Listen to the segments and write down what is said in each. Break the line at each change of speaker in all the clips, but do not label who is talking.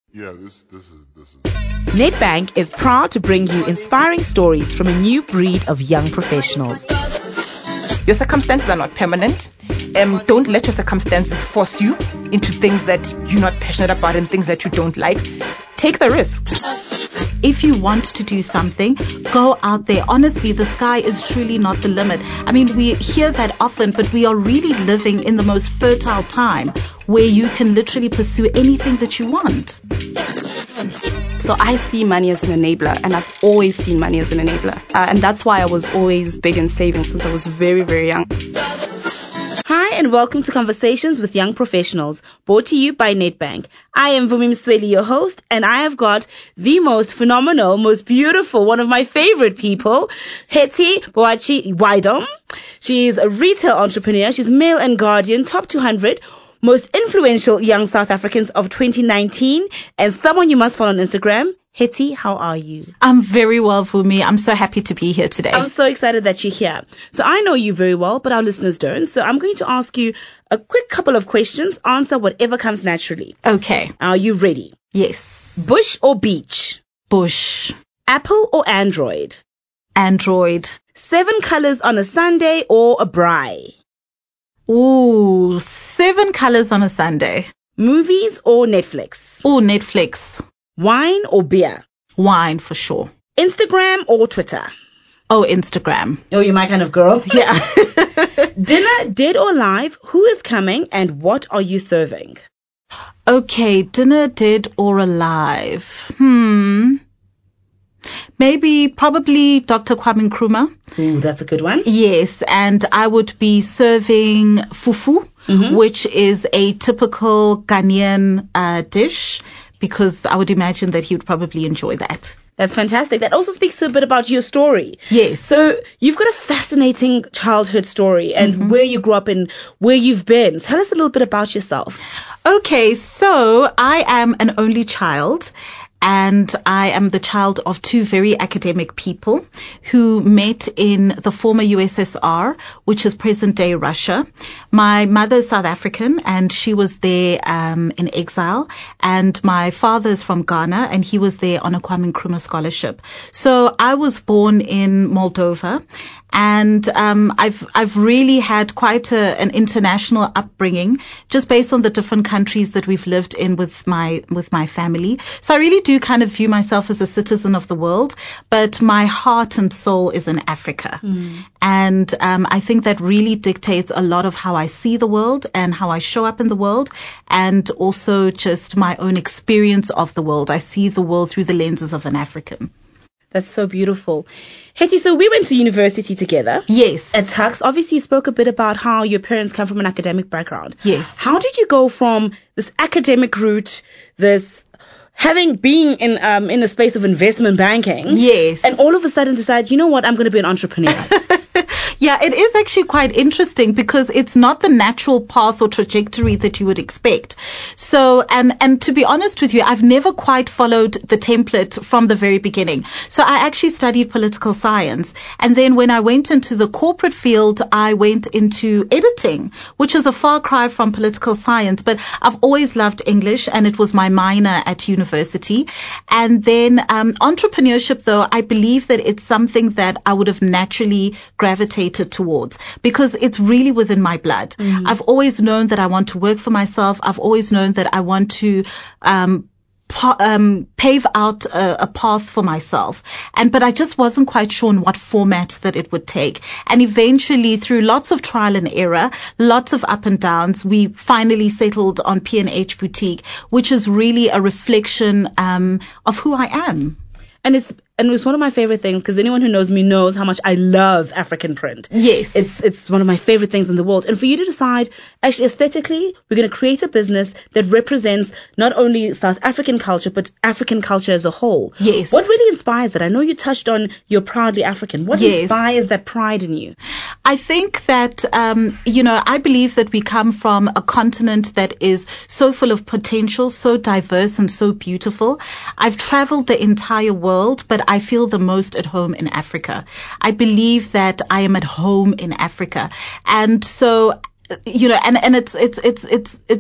Yeah, this is.
Nedbank is proud to bring you inspiring stories from a new breed of young professionals.
Your circumstances are not permanent. Don't let your circumstances force you into things that you're not passionate about and things that you don't like. Take the risk.
If you want to do something, go out there. Honestly, the sky is truly not the limit. I mean, we hear that often, but we are really living in the most fertile time where you can literally pursue anything that you want.
So I see money as an enabler, and I've always seen money as an enabler. And that's why I was always big in saving since I was very, very young.
Hi and welcome to Conversations with Young Professionals, brought to you by Nedbank. I am Vumi Msweli, your host, and I have got the most phenomenal, most beautiful, one of my favorite people, Hetty Boachi Waidom. She is a retail entrepreneur. She's Mail and Guardian Top 200 Most Influential Young South Africans of 2019, and someone you must follow on Instagram. Hetty, how are you?
I'm very well, Vumi. I'm so happy to be here today.
I'm so excited that you're here. So I know you very well, but our listeners don't. So I'm going to ask you a quick couple of questions. Answer whatever comes naturally.
Okay.
Are you ready?
Yes.
Bush or beach?
Bush.
Apple or Android?
Android.
7 colors on a Sunday or a braai?
Ooh, 7 colors on a Sunday.
Movies or Netflix?
Ooh, Netflix.
Wine or beer?
Wine for sure.
Instagram or Twitter?
Oh, Instagram.
Oh, you're my kind of girl.
Yeah.
Dinner, dead or alive? Who is coming and what are you serving?
Okay, dinner, dead or alive? Probably Dr. Kwame Nkrumah.
Ooh, that's a good one.
Yes, and I would be serving fufu, which is a typical Ghanaian dish, because I would imagine that he would probably enjoy that.
That's fantastic. That also speaks a bit about your story.
Yes.
So you've got a fascinating childhood story and where you grew up and where you've been. Tell us a little bit about yourself.
Okay, so I am an only child. And I am the child of 2 very academic people who met in the former USSR, which is present-day Russia. My mother is South African, and she was there in exile. And my father is from Ghana, and he was there on a Kwame Nkrumah scholarship. So I was born in Moldova. And I've really had quite an international upbringing, just based on the different countries that we've lived in with my family. So I really do kind of view myself as a citizen of the world, but my heart and soul is in Africa. And I think that really dictates a lot of how I see the world and how I show up in the world, and also just my own experience of the world. I see the world through the lenses of an African.
That's so beautiful. Hetty, so we went to university together.
Yes.
At Tux. Obviously, you spoke a bit about how your parents come from an academic background.
Yes.
How did you go from this academic route, this having been in the space of investment banking?
Yes.
And all of a sudden decide, you know what, I'm going to be an entrepreneur?
Yeah, it is actually quite interesting because it's not the natural path or trajectory that you would expect. So, and to be honest with you, I've never quite followed the template from the very beginning. So I actually studied political science. And then when I went into the corporate field, I went into editing, which is a far cry from political science. But I've always loved English, and it was my minor at university. And then entrepreneurship, though, I believe that it's something that I would have naturally gravitated towards because it's really within my blood. I've always known that I want to work for myself. I've always known that I want to pave out a path for myself. But I just wasn't quite sure in what format that it would take. And eventually, through lots of trial and error, lots of up and downs, we finally settled on P&H Boutique, which is really a reflection of who I am.
And it's one of my favorite things because anyone who knows me knows how much I love African print.
Yes.
It's one of my favorite things in the world. And for you to decide, actually aesthetically, we're going to create a business that represents not only South African culture, but African culture as a whole.
Yes.
What really inspires that? I know you touched on you're proudly African. What inspires that pride in you?
I think that, I believe that we come from a continent that is so full of potential, so diverse and so beautiful. I've traveled the entire world, but I feel the most at home in Africa. I believe that I am at home in Africa. And so, and it's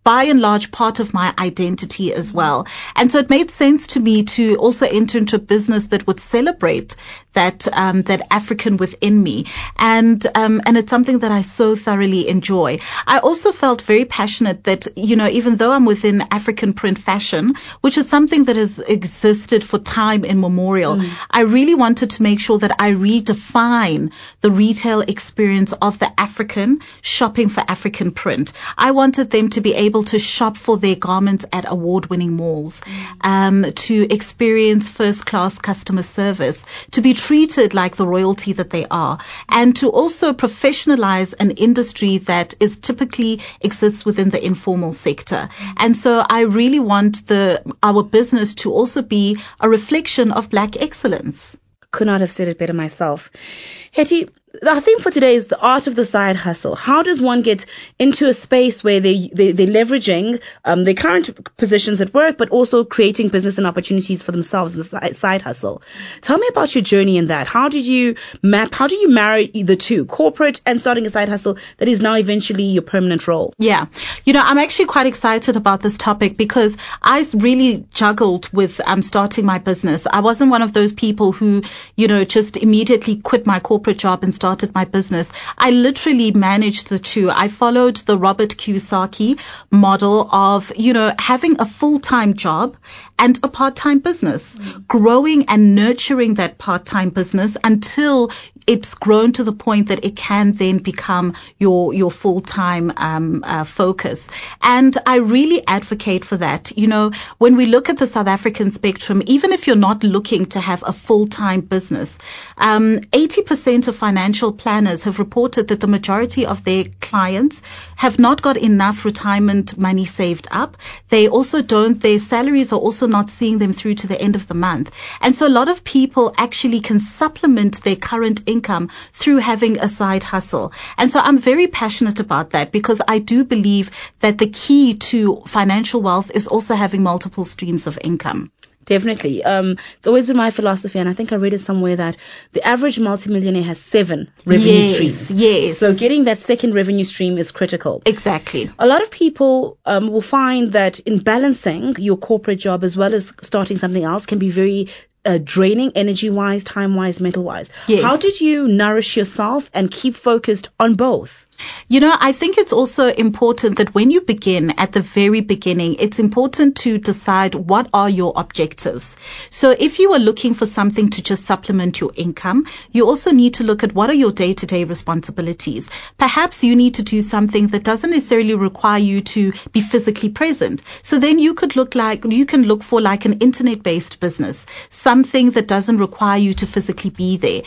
by and large part of my identity as well. And so it made sense to me to also enter into a business that would celebrate that African within me. And it's something that I so thoroughly enjoy. I also felt very passionate that, even though I'm within African print fashion, which is something that has existed for time immemorial, I really wanted to make sure that I redefine the retail experience of the African shopping for African print. I wanted them to be able to shop for their garments at award-winning malls, to experience first-class customer service, to be treated like the royalty that they are, and to also professionalize an industry that is typically exists within the informal sector. And so I really want our business to also be a reflection of Black excellence.
Could not have said it better myself. Hetty, our theme for today is the art of the side hustle. How does one get into a space where they're leveraging their current positions at work, but also creating business and opportunities for themselves in the side hustle? Tell me about your journey in that. How do you marry the two, corporate and starting a side hustle that is now eventually your permanent role?
Yeah. I'm actually quite excited about this topic because I really juggled with starting my business. I wasn't one of those people who, just immediately quit my corporate job and started my business. I literally managed the two. I followed the Robert Kiyosaki model of, having a full-time job and a part-time business, growing and nurturing that part-time business until it's grown to the point that it can then become your full-time focus. And I really advocate for that. When we look at the South African spectrum, even if you're not looking to have a full-time business, 80% of financial planners have reported that the majority of their clients have not got enough retirement money saved up. Their salaries are also not seeing them through to the end of the month. And so a lot of people actually can supplement their current income through having a side hustle. And so I'm very passionate about that because I do believe that the key to financial wealth is also having multiple streams of income.
Definitely. It's always been my philosophy, and I think I read it somewhere that the average multimillionaire has 7 revenue streams.
Yes.
So getting that second revenue stream is critical.
Exactly.
A lot of people will find that in balancing your corporate job as well as starting something else can be very draining energy-wise, time-wise, mental-wise.
Yes.
How did you nourish yourself and keep focused on both?
I think it's also important that when you begin at the very beginning, it's important to decide what are your objectives. So if you are looking for something to just supplement your income, you also need to look at what are your day-to-day responsibilities. Perhaps you need to do something that doesn't necessarily require you to be physically present. So then you can look for like an internet-based business, something that doesn't require you to physically be there.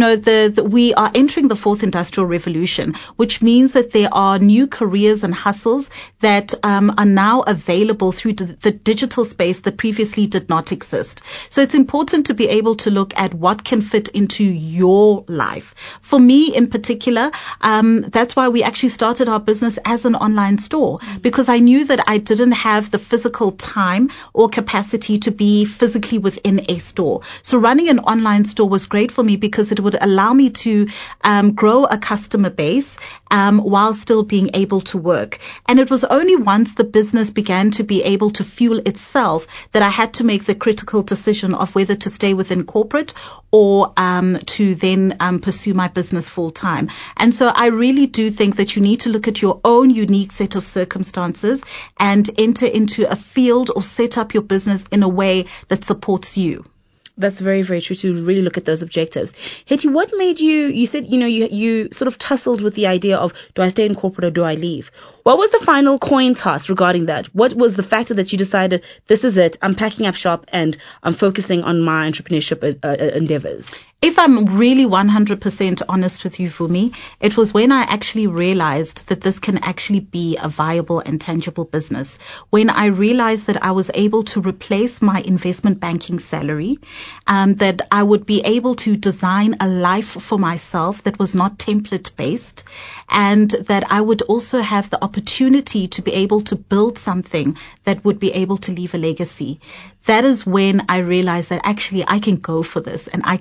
We are entering the 4th industrial revolution, which means that there are new careers and hustles that are now available through the digital space that previously did not exist. So it's important to be able to look at what can fit into your life. For me in particular, that's why we actually started our business as an online store, because I knew that I didn't have the physical time or capacity to be physically within a store. So running an online store was great for me because it would allow me to grow a customer base while still being able to work. And it was only once the business began to be able to fuel itself that I had to make the critical decision of whether to stay within corporate or to then pursue my business full time. And so I really do think that you need to look at your own unique set of circumstances and enter into a field or set up your business in a way that supports you.
That's very, very true, to really look at those objectives. Hetty, what made you said, you sort of tussled with the idea of, do I stay in corporate or do I leave? What was the final coin toss regarding that? What was the factor that you decided, this is it, I'm packing up shop and I'm focusing on my entrepreneurship endeavors?
If I'm really 100% honest with you, Vumi, it was when I actually realized that this can actually be a viable and tangible business. When I realized that I was able to replace my investment banking salary, that I would be able to design a life for myself that was not template based, and that I would also have the opportunity to be able to build something that would be able to leave a legacy. That is when I realized that actually I can go for this, and I can go for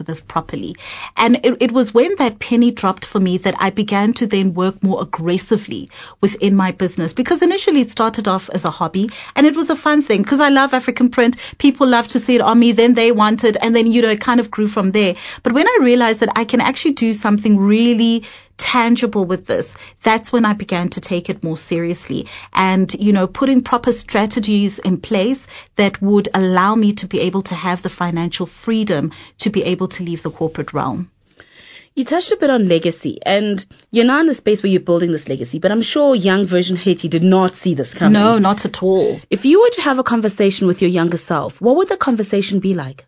this properly. And it was when that penny dropped for me that I began to then work more aggressively within my business, because initially it started off as a hobby and it was a fun thing because I love African print. People love to see it on me. Then they want it. And then, it kind of grew from there. But when I realized that I can actually do something really tangible with this, that's when I began to take it more seriously and, putting proper strategies in place that would allow me to be able to have the financial freedom to be able to leave the corporate realm.
You touched a bit on legacy, and you're now in a space where you're building this legacy, but I'm sure young version Hetty did not see this coming.
No, not at all.
If you were to have a conversation with your younger self, what would the conversation be like?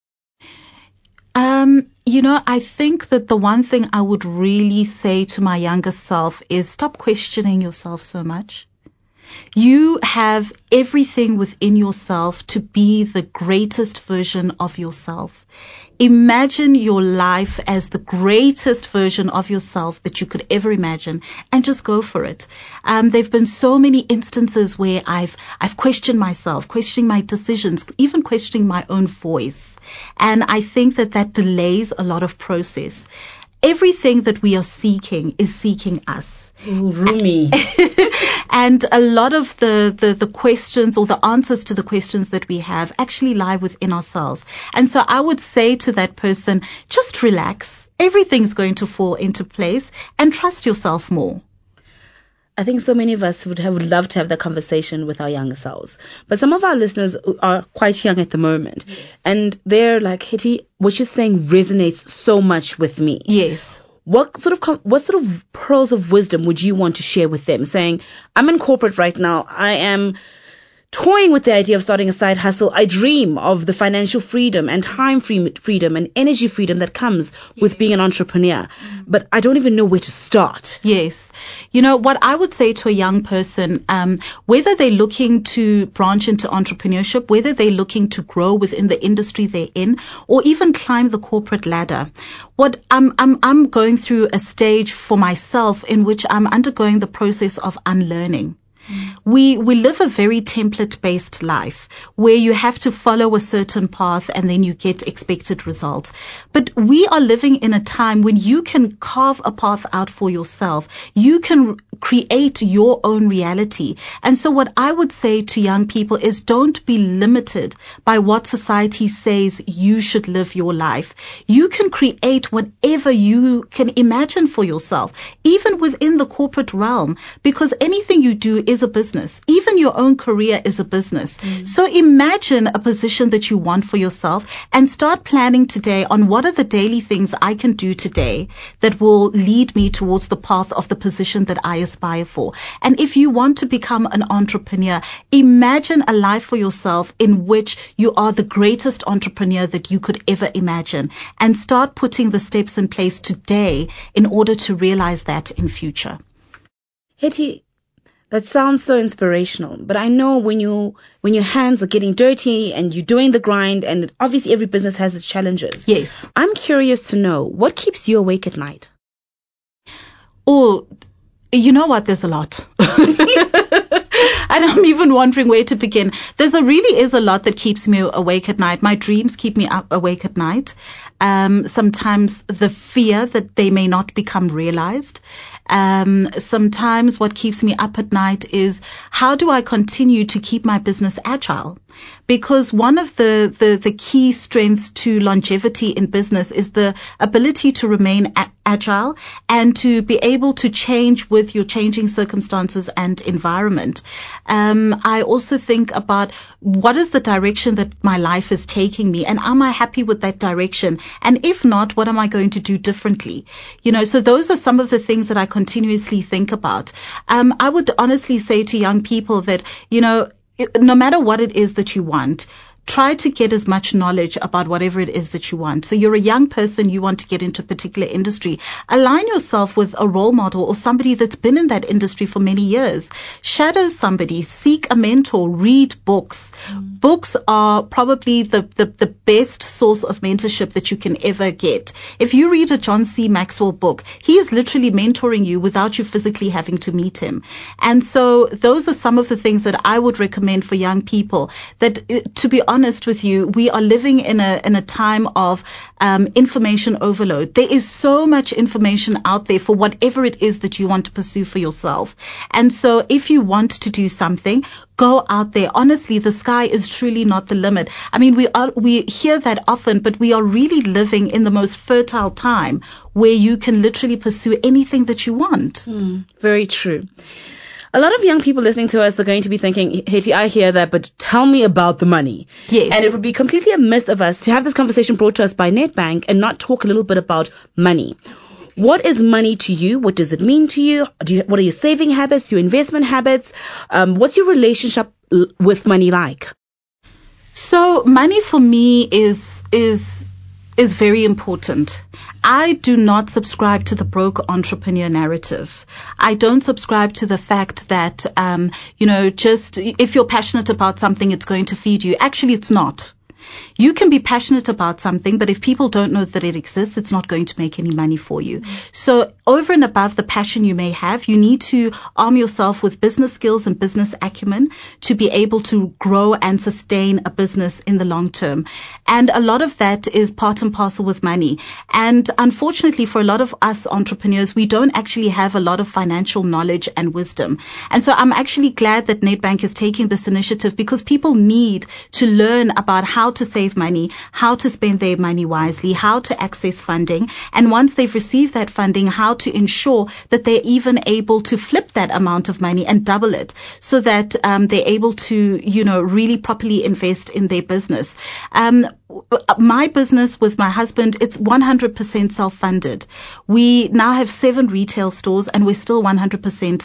I think that the one thing I would really say to my younger self is stop questioning yourself so much. You have everything within yourself to be the greatest version of yourself. Imagine your life as the greatest version of yourself that you could ever imagine, and just go for it. There've been so many instances where I've questioned myself, questioning my decisions, even questioning my own voice. And I think that delays a lot of process. Everything that we are seeking is seeking us.
Ooh, Rumi.
And a lot of the questions or the answers to the questions that we have actually lie within ourselves. And so I would say to that person, just relax. Everything's going to fall into place and trust yourself more.
I think so many of us would love to have that conversation with our younger selves. But some of our listeners are quite young at the moment. Yes. And they're like, Hetty, what you're saying resonates so much with me.
Yes.
What sort of pearls of wisdom would you want to share with them? Saying, I'm in corporate right now. I am toying with the idea of starting a side hustle. I dream of the financial freedom and time freedom and energy freedom that comes with being an entrepreneur. But I don't even know where to start.
Yes. What I would say to a young person, whether they're looking to branch into entrepreneurship, whether they're looking to grow within the industry they're in, or even climb the corporate ladder, what I'm going through a stage for myself in which I'm undergoing the process of unlearning. We live a very template-based life where you have to follow a certain path and then you get expected results. But we are living in a time when you can carve a path out for yourself. You can create your own reality. And so what I would say to young people is don't be limited by what society says you should live your life. You can create whatever you can imagine for yourself, even within the corporate realm, because anything you do is a business. Even your own career is a business. So imagine a position that you want for yourself and start planning today on what are the daily things I can do today that will lead me towards the path of the position that I aspire for. And if you want to become an entrepreneur, imagine a life for yourself in which you are the greatest entrepreneur that you could ever imagine, and start putting the steps in place today in order to realize that in future.
Hetty, that sounds so inspirational, but I know when your hands are getting dirty and you're doing the grind, and obviously every business has its challenges.
Yes.
I'm curious to know, what keeps you awake at night?
Oh, you know what? There's a lot. And I'm even wondering where to begin. Really is a lot that keeps me awake at night. My dreams keep me awake at night. Sometimes the fear that they may not become realized. Sometimes what keeps me up at night is how do I continue to keep my business agile? Because one of the key strengths to longevity in business is the ability to remain agile and to be able to change with your changing circumstances and environment. I also think about what is the direction that my life is taking me, and am I happy with that direction? And if not, what am I going to do differently? So those are some of the things that I continuously think about. I would honestly say to young people that, no matter what it is that you want, try to get as much knowledge about whatever it is that you want. So you're a young person, you want to get into a particular industry. Align yourself with a role model or somebody that's been in that industry for many years. Shadow somebody, seek a mentor, read books. Books are probably the best source of mentorship that you can ever get. If you read a John C. Maxwell book, he is literally mentoring you without you physically having to meet him. And so those are some of the things that I would recommend for young people, that to be honest, honest with you, we are living in a time of information overload. There is so much information out there for whatever it is that you want to pursue for yourself. And so if you want to do something, go out there. Honestly, the sky is truly not the limit. I mean, we hear that often, but we are really living in the most fertile time where you can literally pursue anything that you want.
Very true. A lot of young people listening to us are going to be thinking, Hetty, I hear that, but tell me about the money.
Yes.
And it would be completely amiss of us to have this conversation brought to us by Nedbank and not talk a little bit about money. What is money to you? What does it mean to you? What are your saving habits, your investment habits? What's your relationship with money like?
So money for me is very important. I do not subscribe to the broke entrepreneur narrative. I don't subscribe to the fact that, just if you're passionate about something, it's going to feed you. Actually, it's not. You can be passionate about something, but if people don't know that it exists, it's not going to make any money for you. So over and above the passion you may have, you need to arm yourself with business skills and business acumen to be able to grow and sustain a business in the long term. And a lot of that is part and parcel with money. And unfortunately, for a lot of us entrepreneurs, we don't actually have a lot of financial knowledge and wisdom. And so I'm actually glad that Nedbank is taking this initiative, because people need to learn about how to save money, how to spend their money wisely, how to access funding, and once they've received that funding, how to ensure that they're even able to flip that amount of money and double it, so that they're able to, really properly invest in their business. My business with my husband, it's 100% self-funded. We now have 7 retail stores and we're still 100%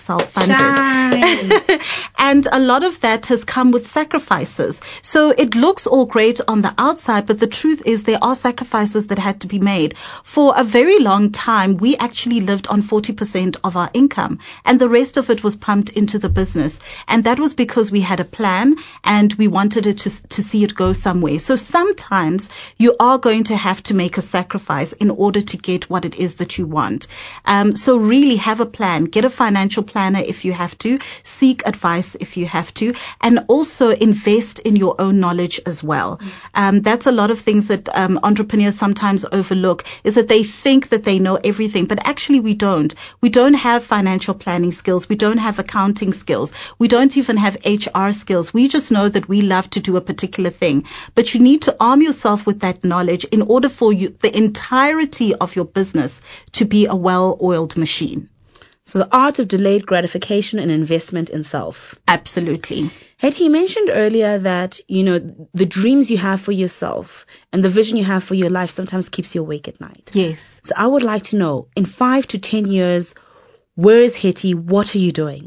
self-funded. And a lot of that has come with sacrifices. So it looks all great on the outside, but the truth is there are sacrifices that had to be made. For a very long time, we actually lived on 40% of our income, and the rest of it was pumped into the business. And that was because we had a plan and we wanted it to see it go somewhere. So sometimes you are going to have to make a sacrifice in order to get what it is that you want. So really have a plan. Get a financial planner if you have to. Seek advice if you have to. And also invest in your own knowledge as well. That's a lot of things that entrepreneurs sometimes overlook, is that they think that they know everything, but actually we don't. We don't have financial planning skills. We don't have accounting skills. We don't even have HR skills. We just know that we love to do a particular thing. But you need to arm yourself with that knowledge in order for the entirety of your business to be a well-oiled machine.
So the art of delayed gratification and investment in self.
Absolutely.
Hetty, you mentioned earlier that, the dreams you have for yourself and the vision you have for your life sometimes keeps you awake at night.
Yes.
So I would like to know, in 5 to 10 years, where is Hetty? What are you doing?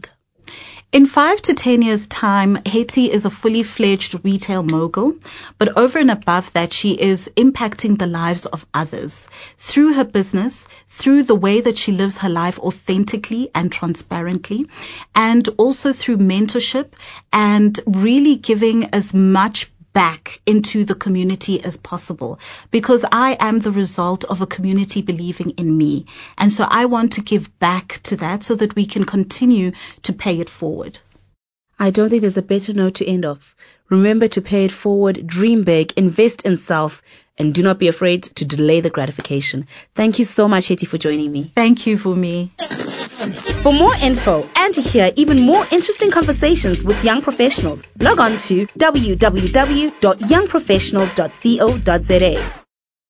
In 5 to 10 years' time, Hetty is a fully fledged retail mogul, but over and above that, she is impacting the lives of others through her business, through the way that she lives her life authentically and transparently, and also through mentorship and really giving as much back into the community as possible, because I am the result of a community believing in me. And so I want to give back to that so that we can continue to pay it forward.
I don't think there's a better note to end off. Remember to pay it forward, dream big, invest in self, and do not be afraid to delay the gratification. Thank you so much, Hetty, for joining me.
Thank you, Vumi.
For more info and to hear even more interesting conversations with young professionals, log on to www.youngprofessionals.co.za.